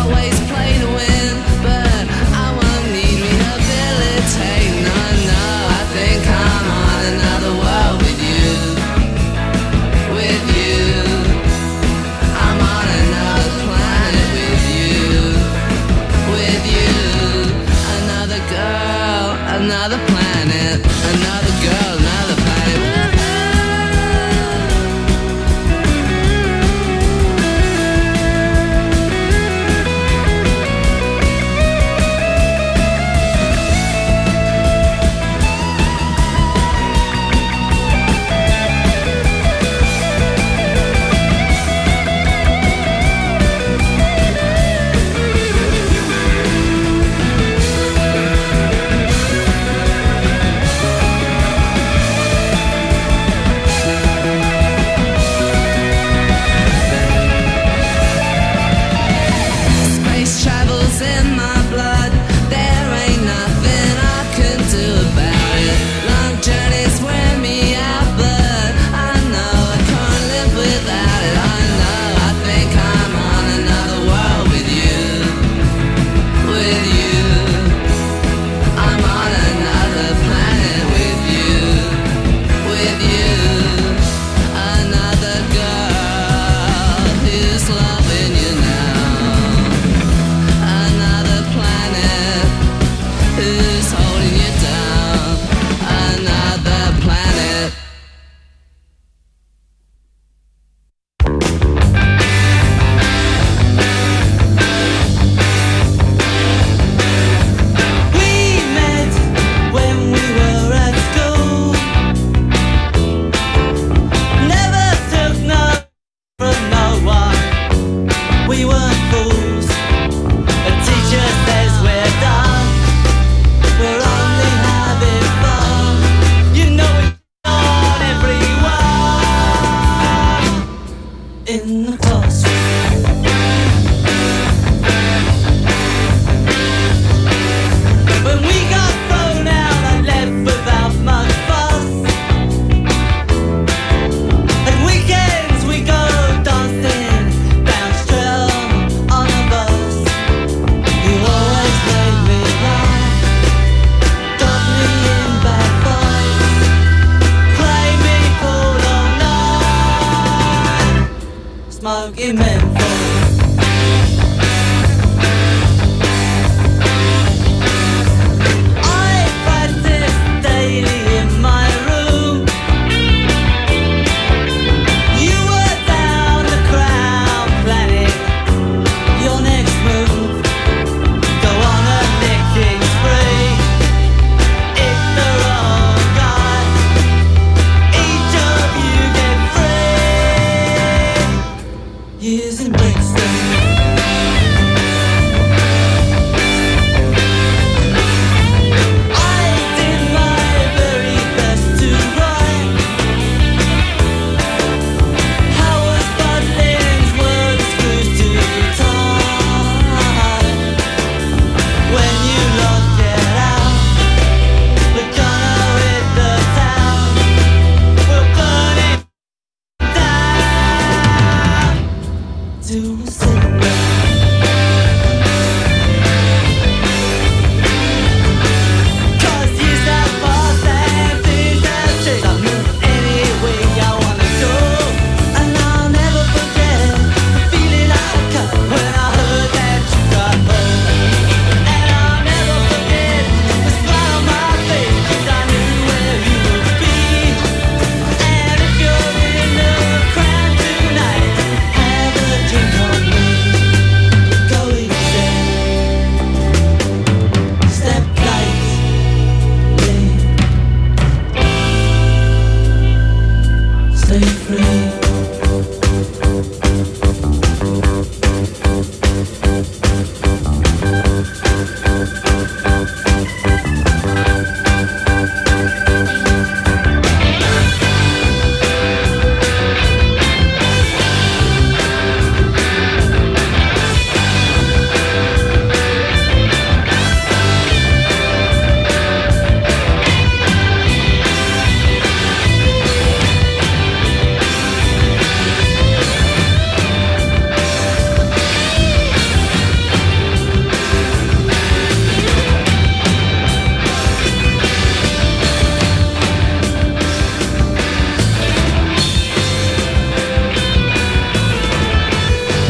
always play to win, but I won't need rehabilitate. No, no, I think I'm on another world with you. With you, I'm on another planet with you. With you, another girl, another planet, another girl, another planet.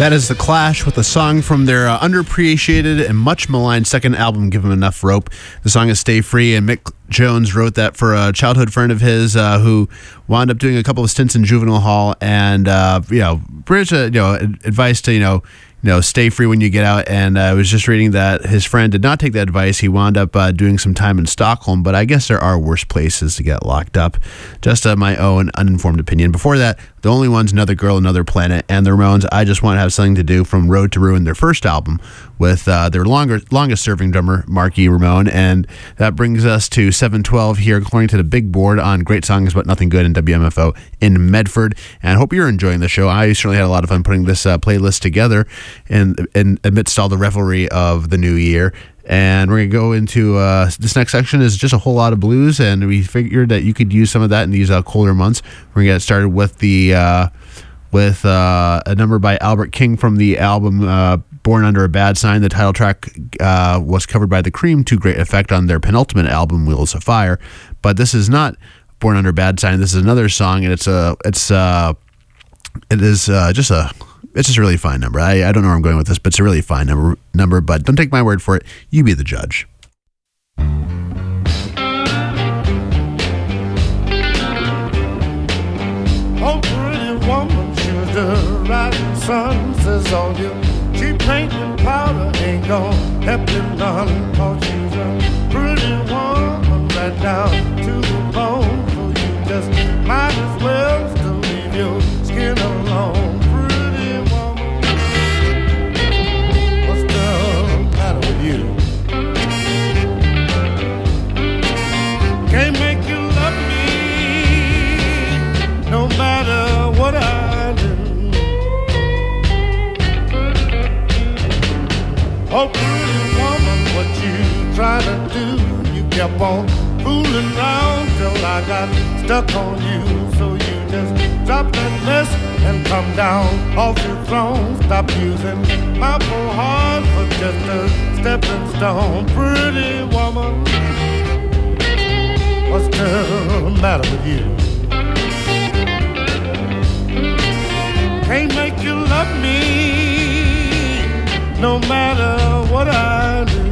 That is The Clash with a song from their underappreciated and much maligned second album, Give 'Em Enough Rope. The song is Stay Free, and Mick Jones wrote that for a childhood friend of his who wound up doing a couple of stints in juvenile hall, and British advice to stay free when you get out. And I was just reading that his friend did not take that advice. He wound up doing some time in Stockholm, but I guess there are worse places to get locked up. Just my own uninformed opinion. Before that, The Only Ones, Another Girl, Another Planet, and the Ramones, I Just Want to Have Something to Do from Road to Ruin, their first album, with their longest serving drummer, Marky Ramone. And that brings us to 7:12 here, according to the big board on Great Songs But Nothing Good in WMFO in Medford. And I hope you're enjoying the show. I certainly had a lot of fun putting this playlist together in amidst all the revelry of the new year. And we're going to go into this next section is just a whole lot of blues, and we figured that you could use some of that in these colder months. We're going to get started with a number by Albert King from the album Born Under a Bad Sign. The title track was covered by The Cream to great effect on their penultimate album, Wheels of Fire. But this is not Born Under a Bad Sign. This is another song, and it's just a really fine number. I don't know where I'm going with this, but it's a really fine number. But don't take my word for it. You be the judge. Oh, pretty woman, she was the rising sun, says all you cheap paint and powder ain't gon' help you none. Cause she's a pretty woman right down to the bone. So you just might as well still leave your skin alone. Pretty woman, what's the matter with you? Can't make you love me no matter what I do. Oh, pretty woman, what you trying to do? You kept on fooling around till I got stuck on you. So you just drop that mess and come down off your throne. Stop using my poor heart for just a stepping stone. Pretty woman, what's the matter with you? Can't make you love me no matter what I do.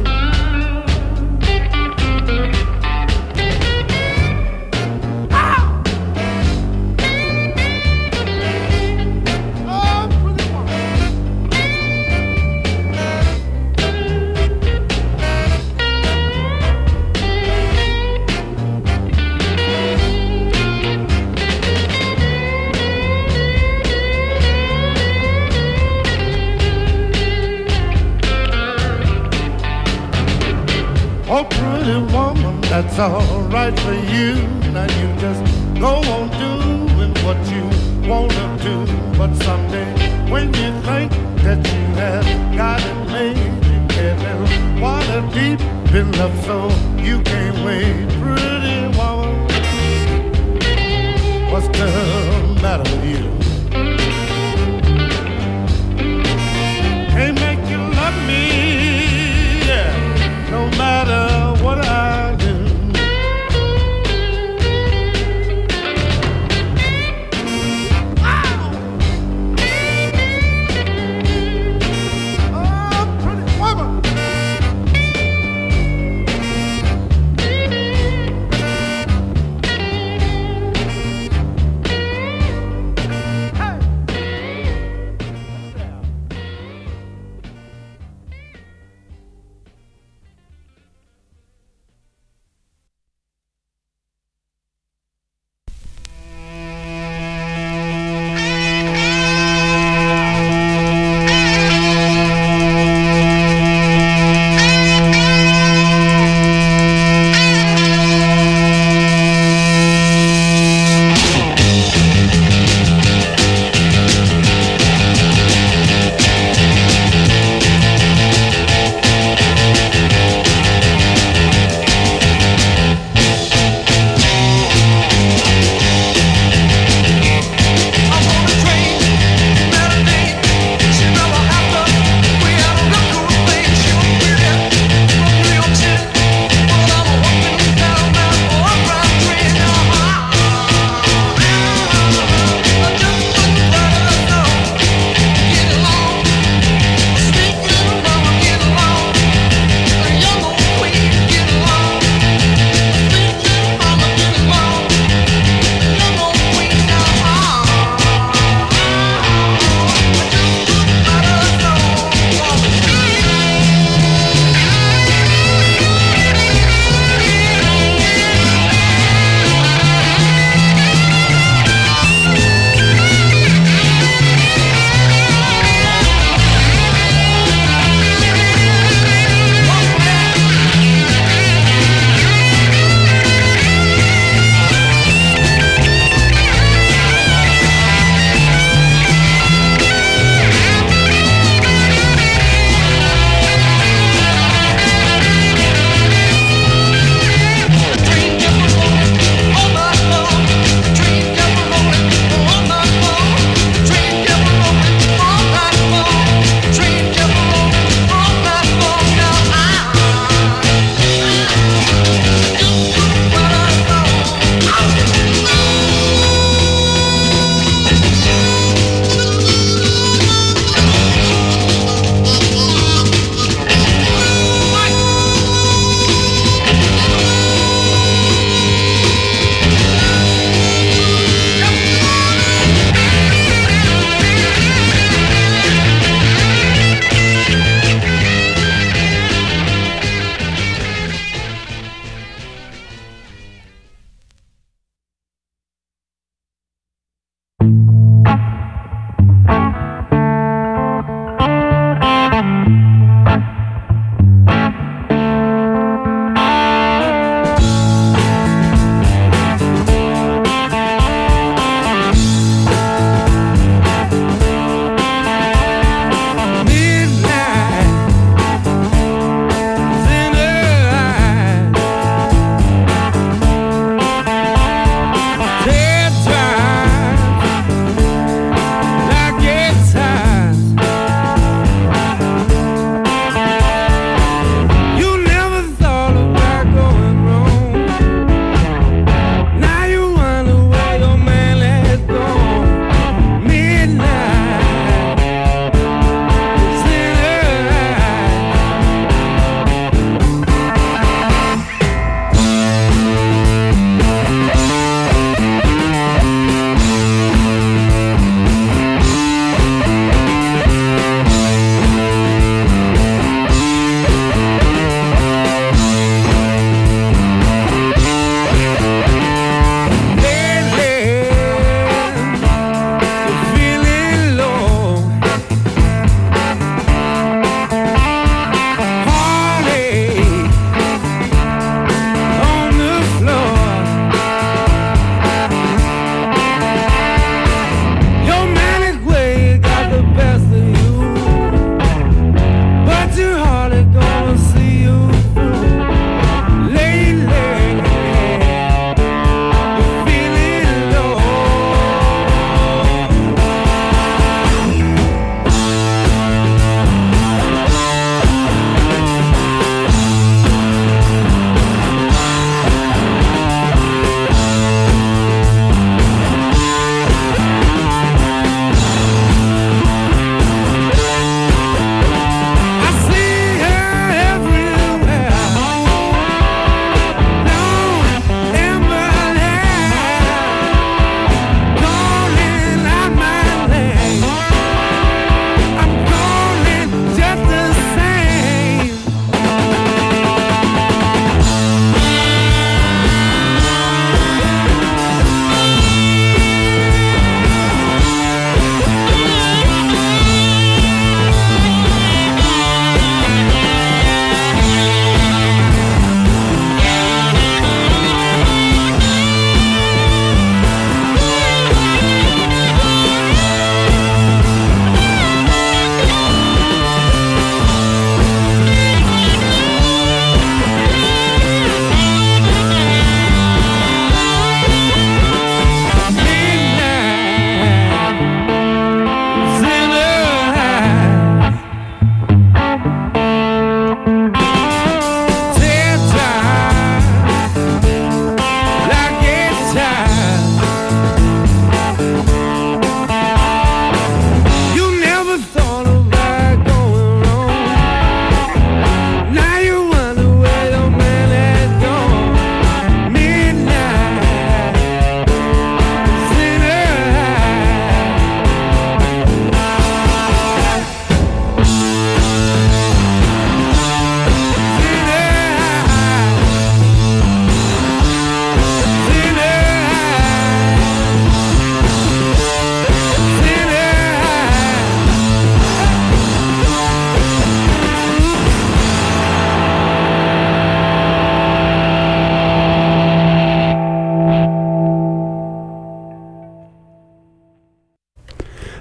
Oh, pretty woman, that's all right for you. Now you just go on doing what you wanna do. But someday, when you think that you have got it made, you get in water deep in love, so you can't wait. Pretty woman, what's the matter with you? Can't make you love me, yeah, no matter what I do. Oh, pretty woman.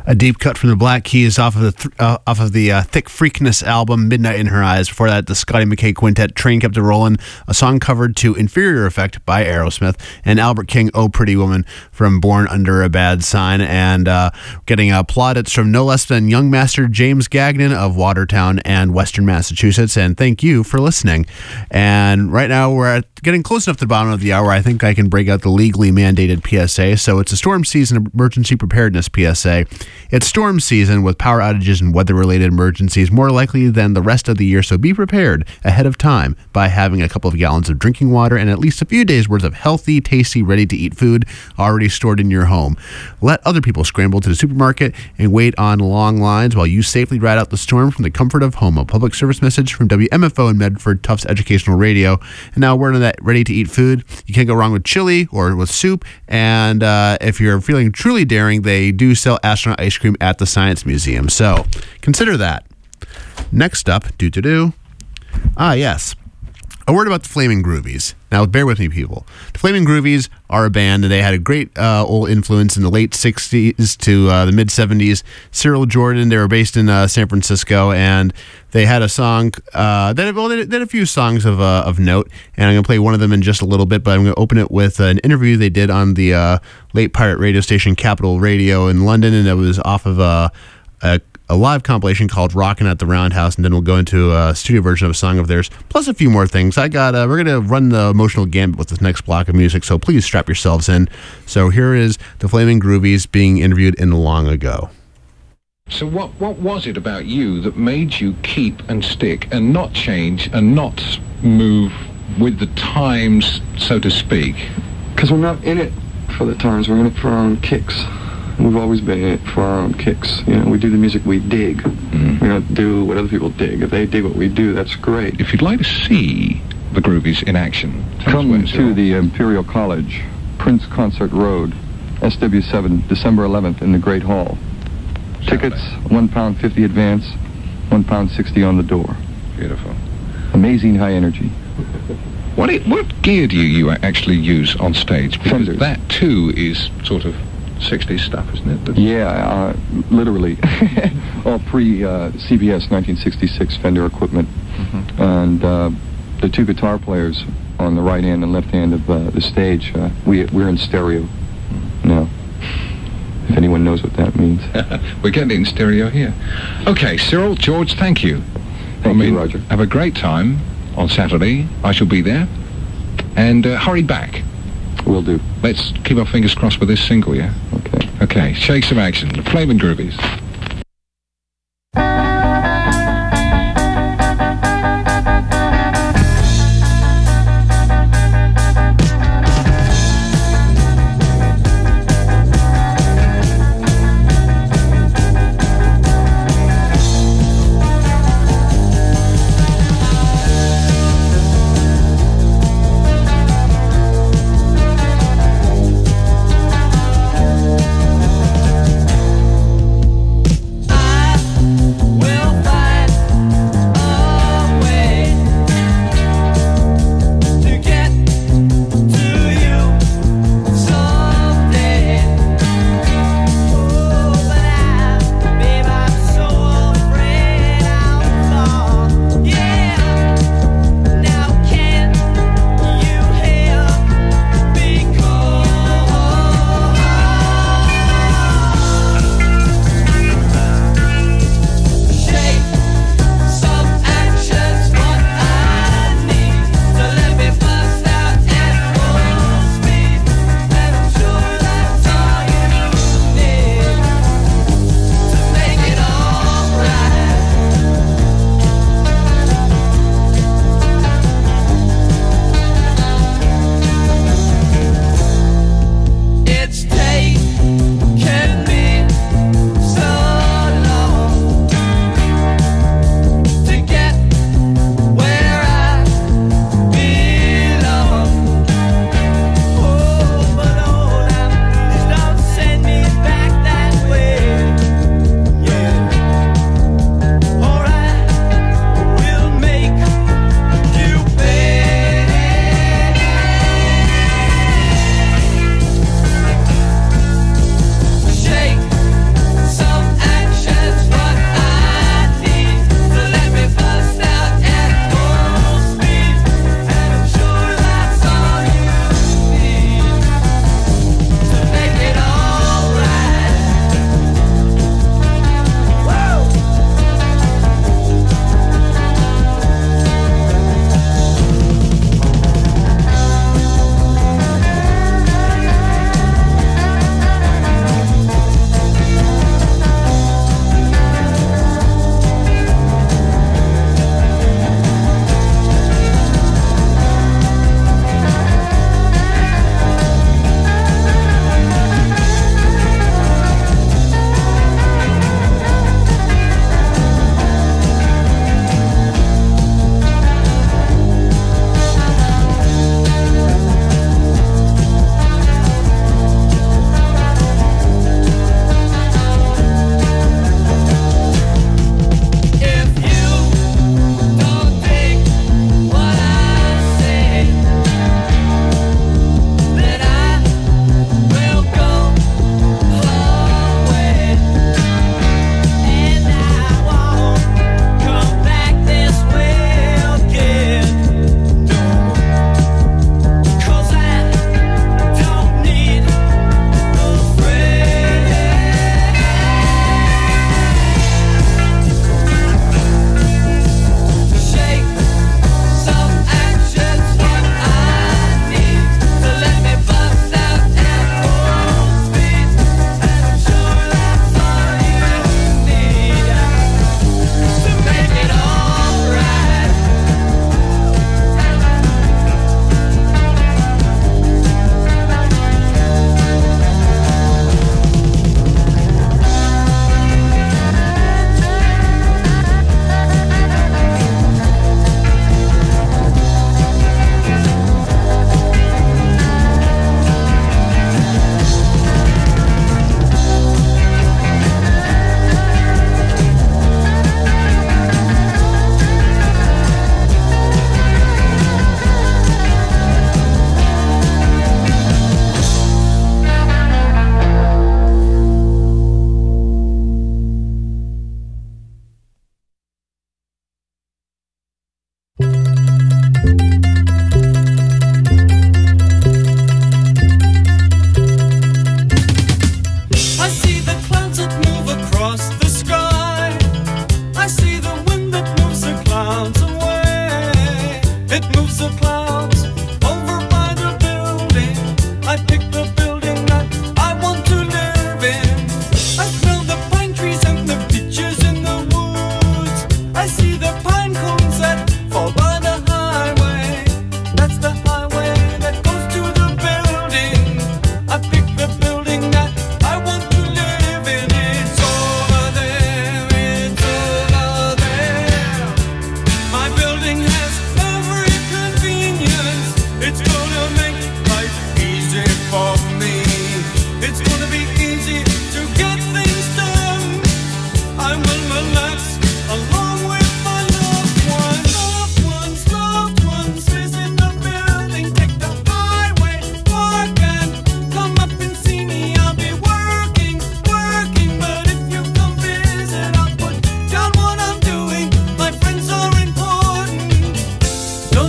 A deep cut from the Black Keys off of the Thick Freakness album, Midnight in Her Eyes. Before that, the Scotty McKay Quintet, Train Kept It Rollin', a song covered to Inferior Effect by Aerosmith, and Albert King, Oh Pretty Woman from Born Under a Bad Sign, and getting plaudits from no less than young master James Gagnon of Watertown and Western Massachusetts, and thank you for listening. And right now, we're getting close enough to the bottom of the hour. I think I can break out the legally mandated PSA. So it's a storm season emergency preparedness PSA. It's storm season with power outages and weather-related emergencies more likely than the rest of the year, so be prepared ahead of time by having a couple of gallons of drinking water and at least a few days' worth of healthy, tasty, ready-to-eat food already stored in your home. Let other people scramble to the supermarket and wait on long lines while you safely ride out the storm from the comfort of home. A public service message from WMFO in Medford, Tufts Educational Radio. And now we're on that ready-to-eat food. You can't go wrong with chili or with soup, and if you're feeling truly daring, they do sell astronaut ice cream at the Science Museum, so consider that. Next up, yes, a word about the Flaming Groovies. Now, bear with me, people. The Flaming Groovies are a band, and they had a great old influence in the late 60s to the mid-70s. Cyril Jordan, they were based in San Francisco, and they had a song, they had a few songs of note, and I'm going to play one of them in just a little bit, but I'm going to open it with an interview they did on the late pirate radio station Capital Radio in London, and it was off of a live compilation called Rockin' at the Roundhouse, and then we'll go into a studio version of a song of theirs, plus a few more things. We're going to run the emotional gambit with this next block of music, so please strap yourselves in. So here is the Flaming Groovies being interviewed in the long ago. So what was it about you that made you keep and stick and not change and not move with the times, so to speak? Because we're not in it for the times, we're in it for our own kicks. We've always been in it for our own kicks. You know, we do the music we dig. We don't do what other people dig. If they dig what we do, that's great. If you'd like to see the Groovies in action, come to the Imperial College, Prince Concert Road, SW7, December 11th in the Great Hall. Tickets, £1.50 advance, £1.60 on the door. Beautiful. Amazing high energy. What gear do you actually use on stage? Because Fenders. that too is sort of 60s stuff, isn't it? Yeah, literally. All pre-CBS 1966 Fender equipment. And the two guitar players on the right hand and left hand of the stage, we're in stereo now. If anyone knows what that means. We're getting it in stereo here. Okay, Cyril, George, thank you. Thank you, Roger. Have a great time on Saturday. I shall be there. And hurry back. Will do. Let's keep our fingers crossed with this single, yeah? Okay. Okay, shake some action. The Flaming Groovies.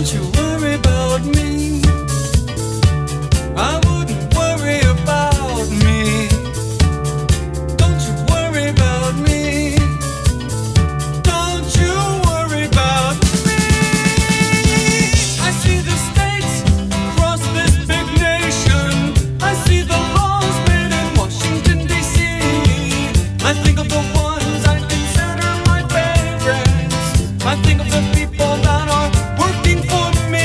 Don't you worry about me. I wouldn't worry about me. Don't you worry about me. Don't you worry about me. I see the states across this big nation. I see the laws made in Washington, D.C. I think of the ones I consider my favorites. I think of the people that are working for me.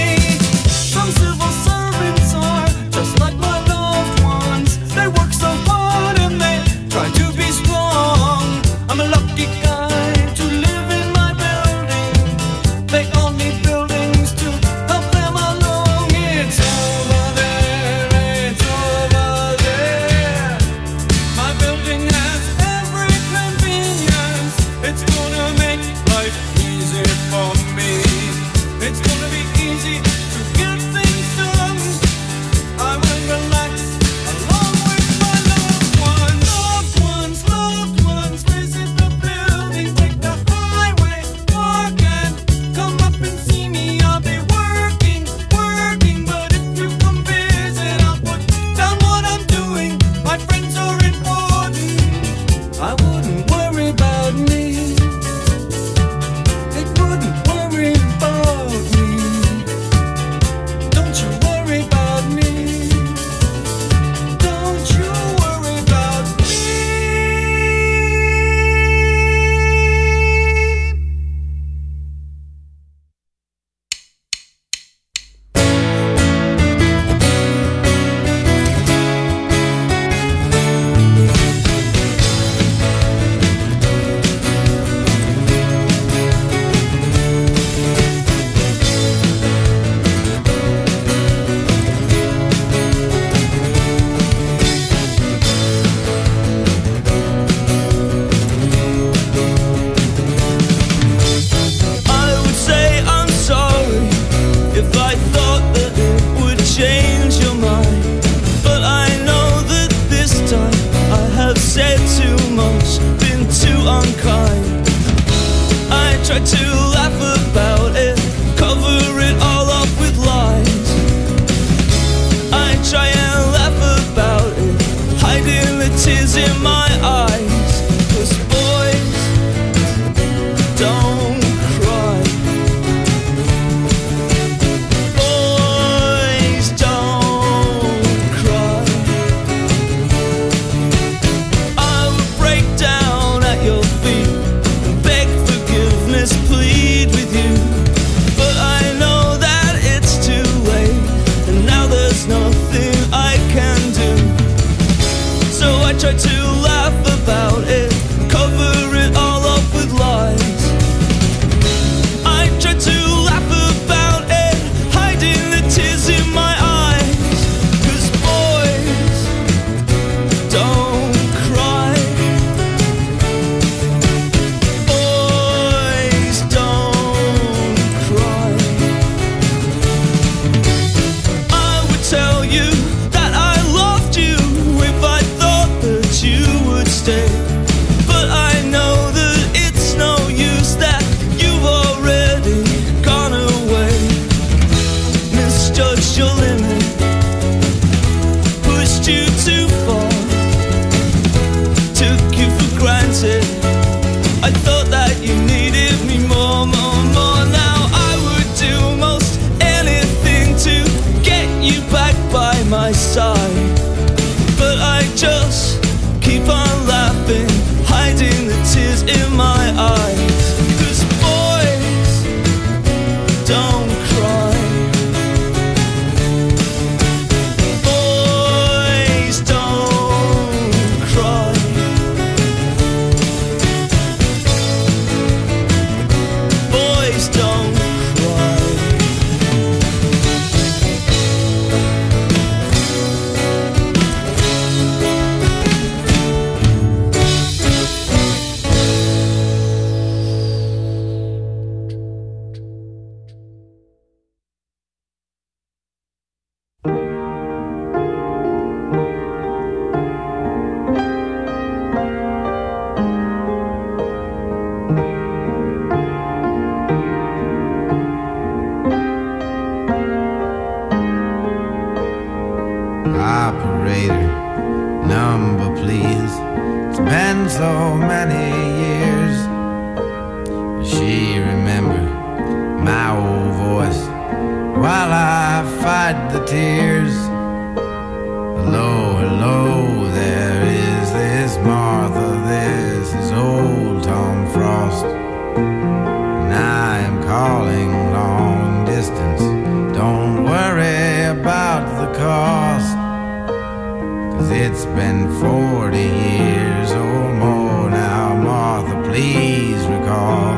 voice while I fight the tears. Hello, hello, there is this Martha, this is old Tom Frost, and I am calling long distance. Don't worry about the cost, 'cause it's been 40 years or more now. Martha, please recall,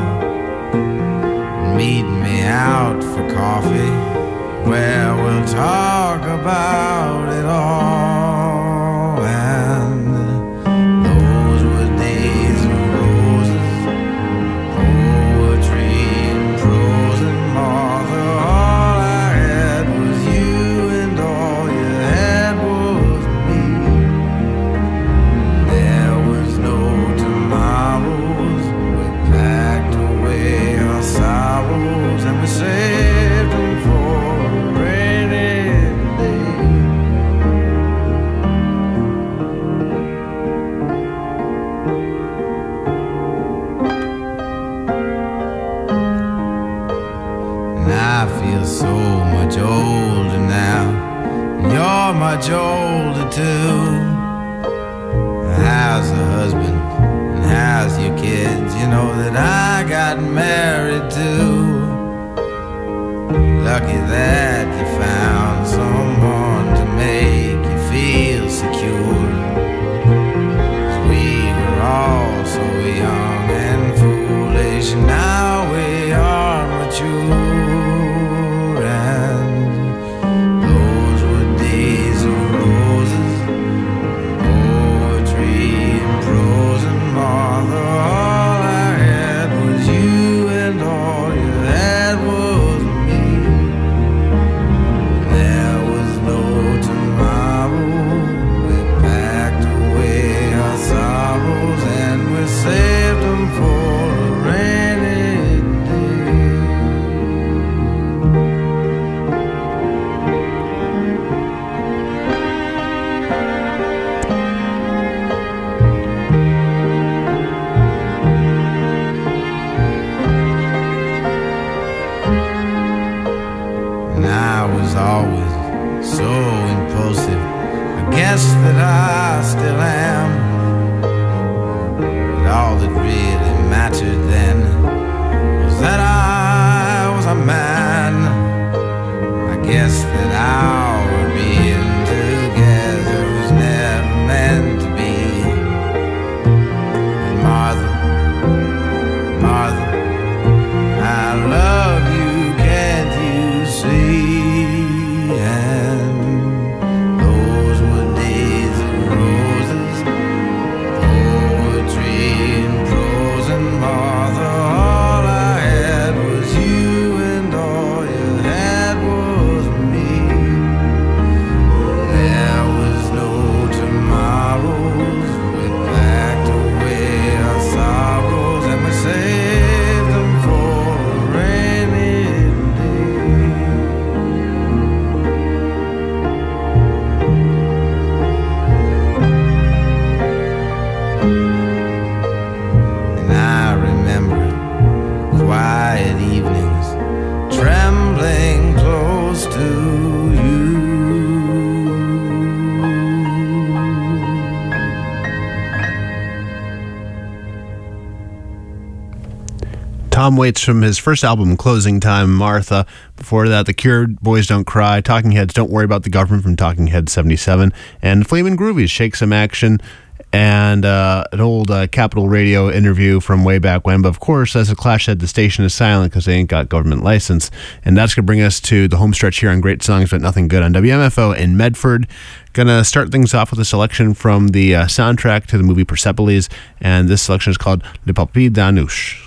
meet me out for coffee where we'll talk about it all. And those were days of roses, poetry and prose, and Martha, all I had was you, and all you had was me. There was no tomorrows, we packed away our sorrows, and we saved them for a rainy day. And I feel so much older now, and you're much older too. How's the husband, and how's your kids? You know that I got married too. Lucky that you found someone to make you feel secure. 'Cause we were all so young and foolish, now we are mature. And those were days of roses, poetry and prose, and Martha, all I had was you, and all you had was me. There was no tomorrow, we packed away our sorrows, and we saved them for a rainy day. And I was always so impulsive, I guess that I still am. But all that really mattered then was that I was a man. I guess that our being together was never meant to be. And Martha, Martha, I love you, can't you see? And those were days of roses, poetry and prose, and Martha, all I had was you, and all you had was me. There was no tomorrows, we packed away our sorrows, and we saved them for a rainy day. And I remember quiet evenings, trembling close to you. Tom Waits from his first album, Closing Time, Martha. Before that, The Cure, Boys Don't Cry, Talking Heads, Don't Worry About the Government from Talking Heads 77, and Flamin' Groovies, Shake Some Action, and an old Capitol Radio interview from way back when. But of course, as the Clash said, the station is silent because they ain't got government license. And that's going to bring us to the home stretch here on Great Songs But Nothing Good on WMFO in Medford. Gonna start things off with a selection from the soundtrack to the movie Persepolis, and this selection is called Le Papy d'Anouche.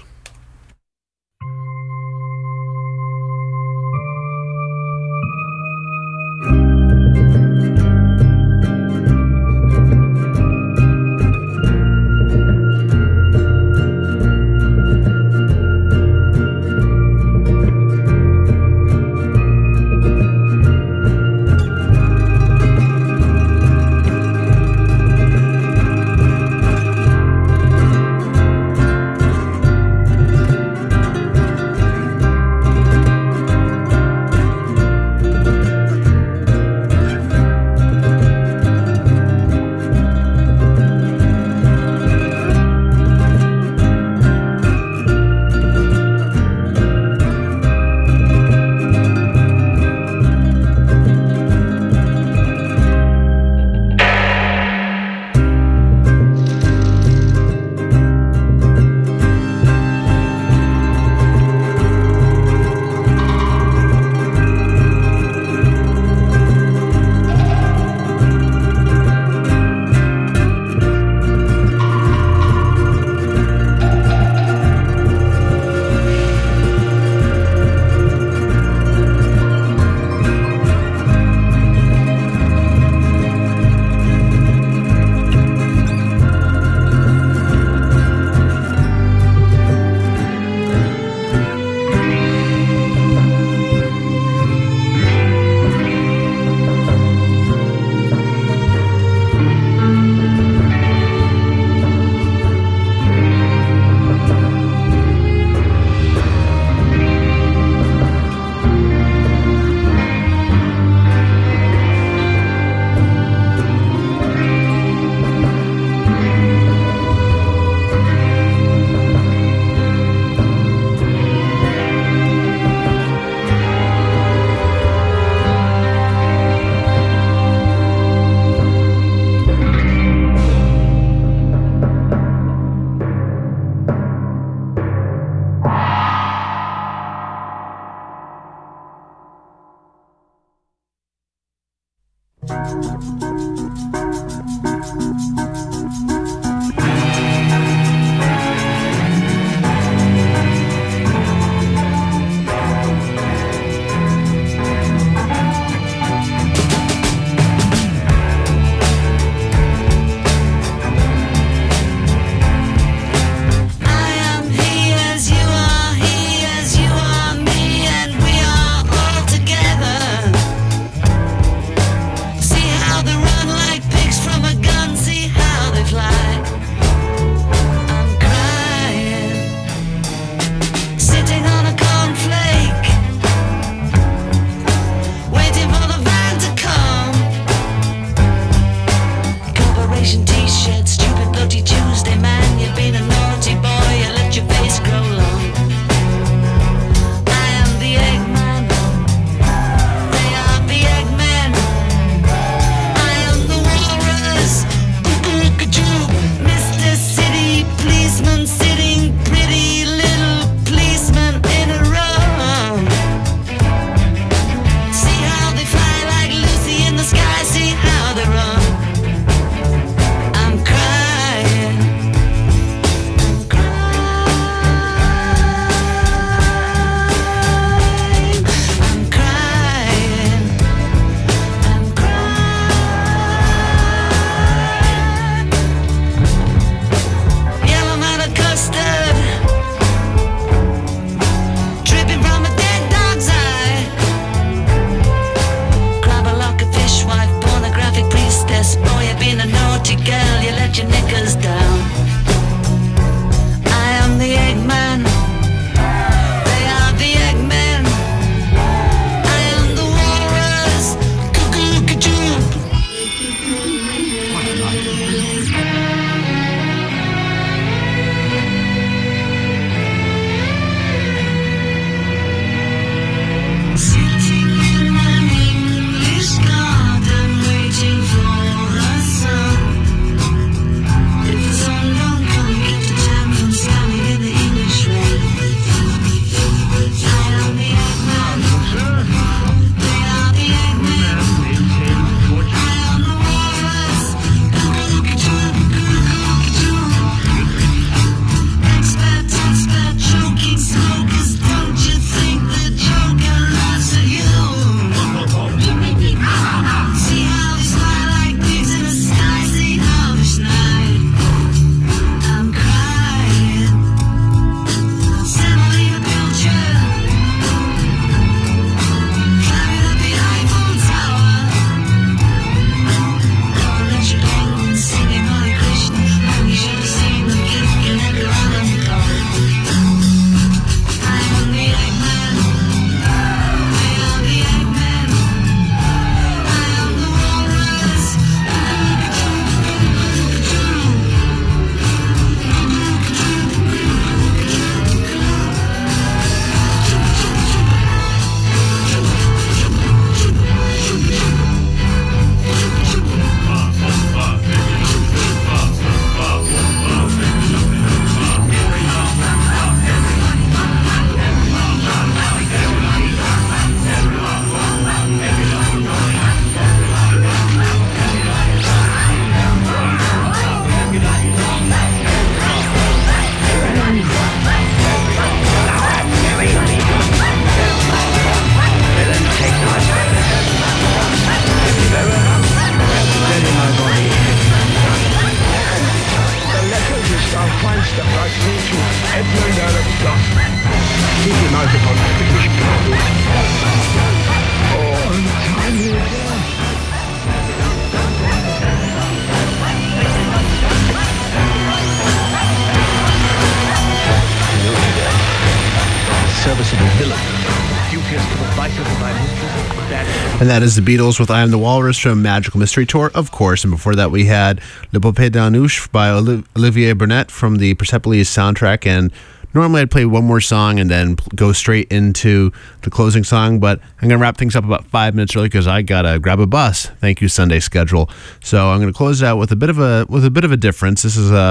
And that is the Beatles with I Am the Walrus from Magical Mystery Tour, of course. And before that, we had Le Poupée d'Anouche by Olivier Burnett from the Persepolis soundtrack. And normally I'd play one more song and then go straight into the closing song, but I'm going to wrap things up about 5 minutes early because I got to grab a bus. Thank you, Sunday schedule. So I'm going to close it out with a bit of a difference. This is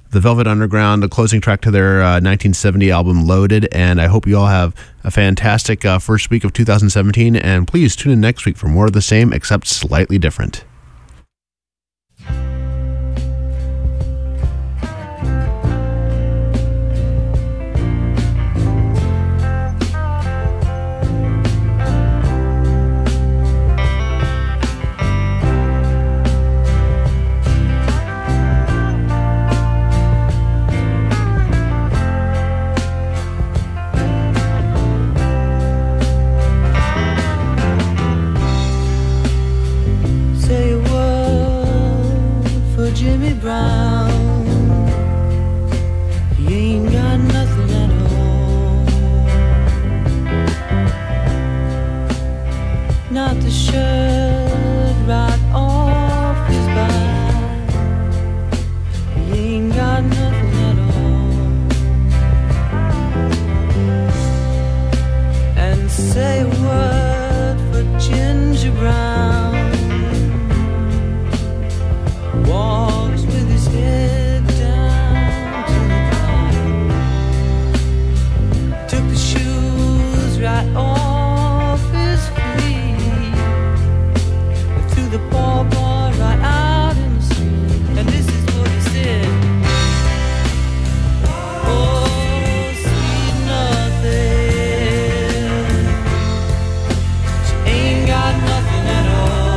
the Velvet Underground, the closing track to their 1970 album Loaded. And I hope you all have a fantastic first week of 2017. And please tune in next week for more of the same, except slightly different. Jimmy Brown, he ain't got nothing at all. Not the shirt right off his back. He ain't got nothing at all. And say a word for Ginger Brown. Walks with his head down to the ground. Took the shoes right off his feet. Threw the ball right out in the street. And this is what he said. Oh, sweet nothing. She ain't got nothing at all.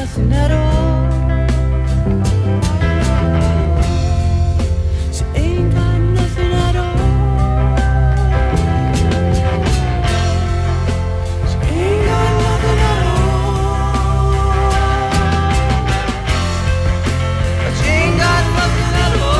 nothing at all. She ain't got nothing at all. She ain't got nothing at all. She ain't got nothing at all.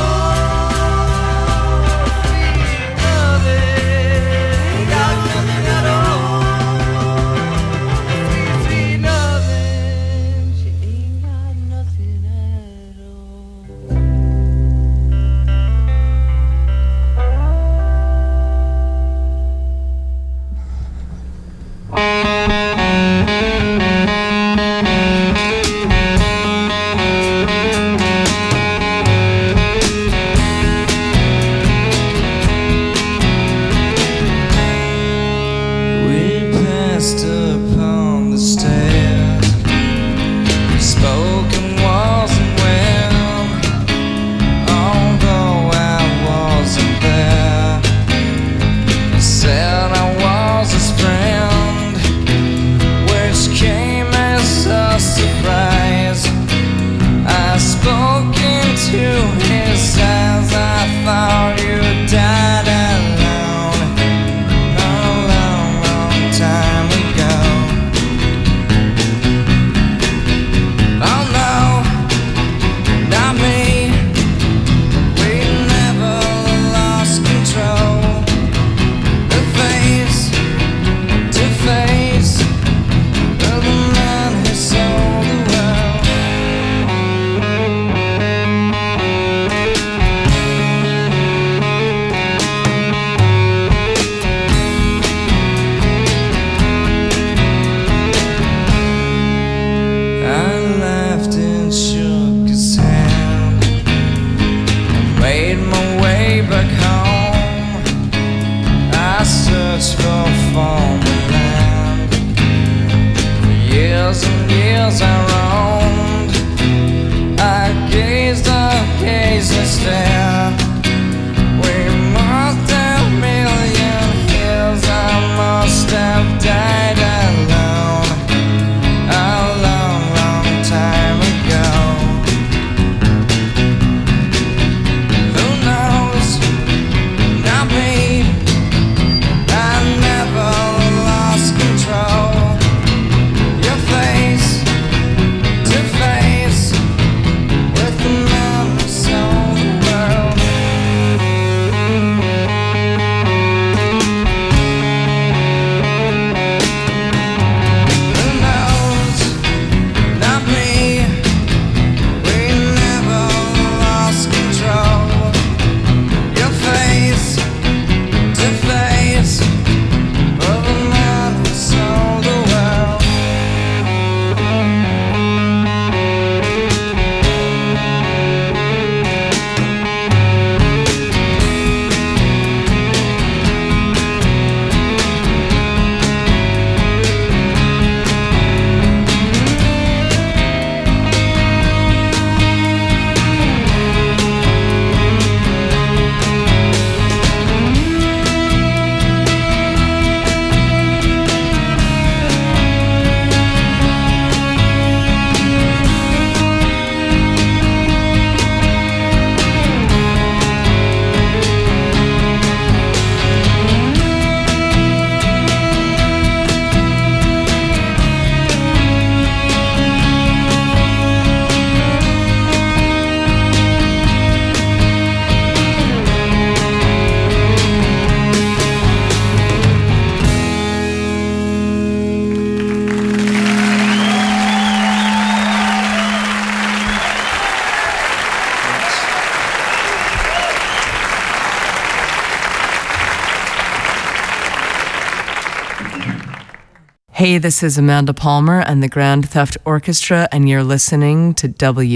Hey, this is Amanda Palmer and the Grand Theft Orchestra, and you're listening to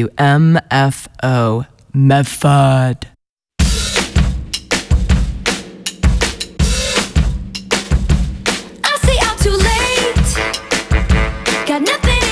WMFO Medford. I stay out too late. Got nothing